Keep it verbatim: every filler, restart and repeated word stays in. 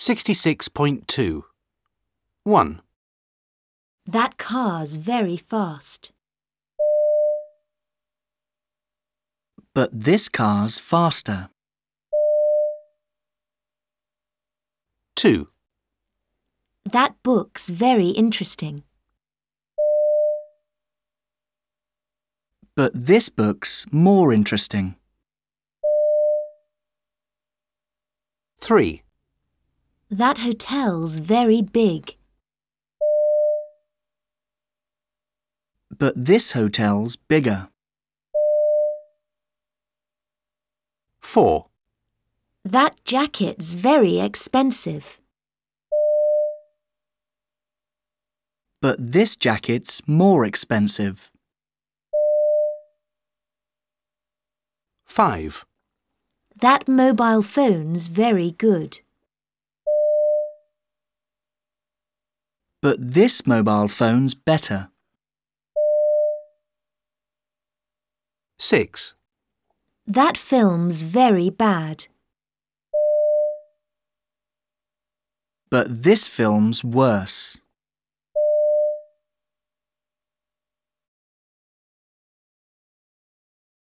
sixty-six point two. one. That car's very fast. But this car's faster. two. That book's very interesting. But this book's more interesting. three. That hotel's very big. But this hotel's bigger. four. That jacket's very expensive. But this jacket's more expensive. five. That mobile phone's very good. But this mobile phone's better. six. That film's very bad. But this film's worse.